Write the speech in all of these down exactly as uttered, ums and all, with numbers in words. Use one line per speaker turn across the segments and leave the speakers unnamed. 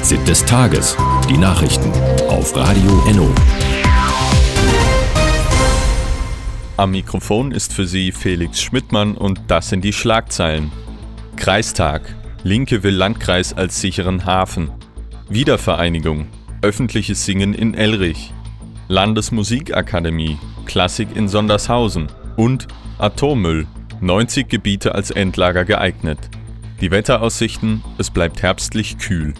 Fazit des Tages. Die Nachrichten auf Radio Enno.
Am Mikrofon ist für Sie Felix Schmidtmann und das sind die Schlagzeilen. Kreistag. Linke will Landkreis als sicheren Hafen. Wiedervereinigung. Öffentliches Singen in Elrich. Landesmusikakademie. Klassik in Sondershausen. Und Atommüll. neunzig Gebiete als Endlager geeignet. Die Wetteraussichten: Es bleibt herbstlich kühl.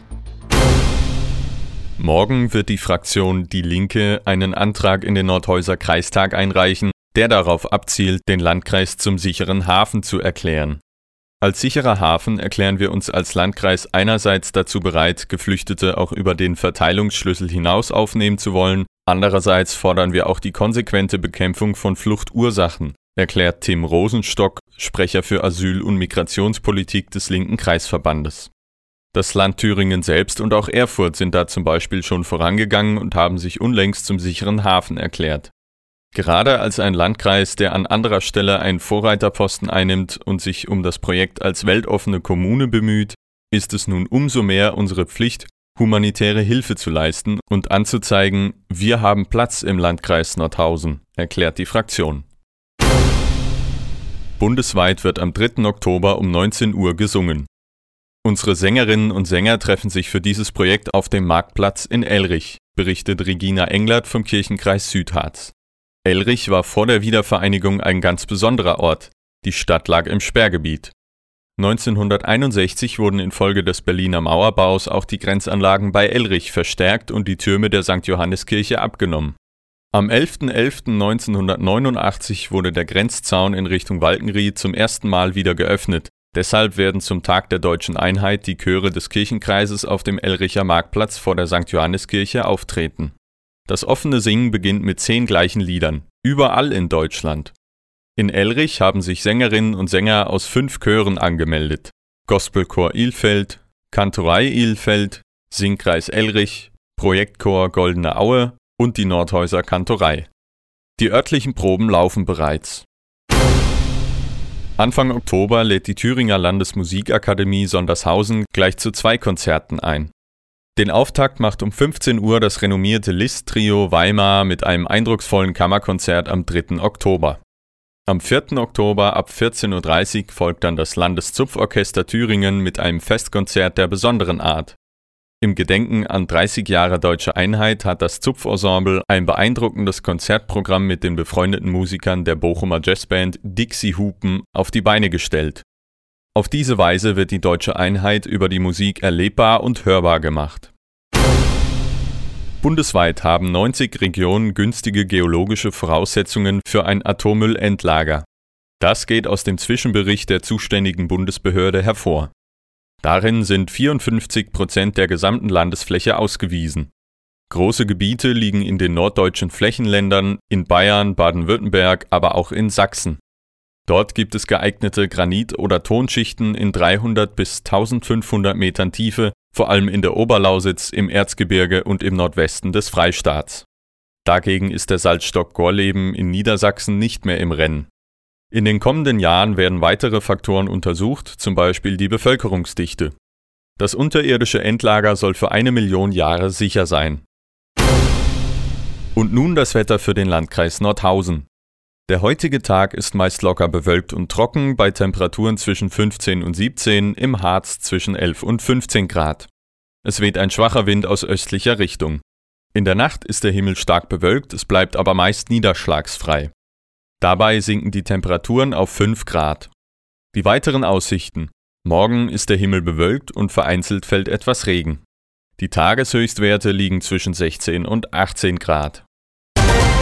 Morgen wird die Fraktion Die Linke einen Antrag in den Nordhäuser Kreistag einreichen, der darauf abzielt, den Landkreis zum sicheren Hafen zu erklären. Als sicherer Hafen erklären wir uns als Landkreis einerseits dazu bereit, Geflüchtete auch über den Verteilungsschlüssel hinaus aufnehmen zu wollen, andererseits fordern wir auch die konsequente Bekämpfung von Fluchtursachen, erklärt Tim Rosenstock, Sprecher für Asyl- und Migrationspolitik des linken Kreisverbandes. Das Land Thüringen selbst und auch Erfurt sind da zum Beispiel schon vorangegangen und haben sich unlängst zum sicheren Hafen erklärt. Gerade als ein Landkreis, der an anderer Stelle einen Vorreiterposten einnimmt und sich um das Projekt als weltoffene Kommune bemüht, ist es nun umso mehr unsere Pflicht, humanitäre Hilfe zu leisten und anzuzeigen, wir haben Platz im Landkreis Nordhausen, erklärt die Fraktion. Bundesweit wird am dritten Oktober um neunzehn Uhr gesungen. Unsere Sängerinnen und Sänger treffen sich für dieses Projekt auf dem Marktplatz in Elrich, berichtet Regina Englert vom Kirchenkreis Südharz. Elrich war vor der Wiedervereinigung ein ganz besonderer Ort. Die Stadt lag im Sperrgebiet. neunzehnhunderteinundsechzig wurden infolge des Berliner Mauerbaus auch die Grenzanlagen bei Elrich verstärkt und die Türme der Sankt Johanneskirche abgenommen. Am elfter elfter neunzehnhundertneunundachtzig wurde der Grenzzaun in Richtung Walkenried zum ersten Mal wieder geöffnet. Deshalb werden zum Tag der deutschen Einheit die Chöre des Kirchenkreises auf dem Elricher Marktplatz vor der Sankt Johanneskirche auftreten. Das offene Singen beginnt mit zehn gleichen Liedern, überall in Deutschland. In Elrich haben sich Sängerinnen und Sänger aus fünf Chören angemeldet: Gospelchor Ilfeld, Kantorei Ilfeld, Singkreis Elrich, Projektchor Goldene Aue und die Nordhäuser Kantorei. Die örtlichen Proben laufen bereits. Anfang Oktober lädt die Thüringer Landesmusikakademie Sondershausen gleich zu zwei Konzerten ein. Den Auftakt macht um fünfzehn Uhr das renommierte Liszt-Trio Weimar mit einem eindrucksvollen Kammerkonzert am dritten Oktober. Am vierten Oktober ab vierzehn Uhr dreißig folgt dann das Landeszupforchester Thüringen mit einem Festkonzert der besonderen Art. Im Gedenken an dreißig Jahre Deutsche Einheit hat das Zupfensemble ein beeindruckendes Konzertprogramm mit den befreundeten Musikern der Bochumer Jazzband Dixie Hupen auf die Beine gestellt. Auf diese Weise wird die Deutsche Einheit über die Musik erlebbar und hörbar gemacht. Bundesweit haben neunzig Regionen günstige geologische Voraussetzungen für ein Atommüllendlager. Das geht aus dem Zwischenbericht der zuständigen Bundesbehörde hervor. Darin sind vierundfünfzig Prozent der gesamten Landesfläche ausgewiesen. Große Gebiete liegen in den norddeutschen Flächenländern, in Bayern, Baden-Württemberg, aber auch in Sachsen. Dort gibt es geeignete Granit- oder Tonschichten in dreihundert bis eintausendfünfhundert Metern Tiefe, vor allem in der Oberlausitz, im Erzgebirge und im Nordwesten des Freistaats. Dagegen ist der Salzstock Gorleben in Niedersachsen nicht mehr im Rennen. In den kommenden Jahren werden weitere Faktoren untersucht, zum Beispiel die Bevölkerungsdichte. Das unterirdische Endlager soll für eine Million Jahre sicher sein. Und nun das Wetter für den Landkreis Nordhausen. Der heutige Tag ist meist locker bewölkt und trocken, bei Temperaturen zwischen fünfzehn und siebzehn, im Harz zwischen elf und fünfzehn Grad. Es weht ein schwacher Wind aus östlicher Richtung. In der Nacht ist der Himmel stark bewölkt, es bleibt aber meist niederschlagsfrei. Dabei sinken die Temperaturen auf fünf Grad. Die weiteren Aussichten: Morgen ist der Himmel bewölkt und vereinzelt fällt etwas Regen. Die Tageshöchstwerte liegen zwischen sechzehn und achtzehn Grad.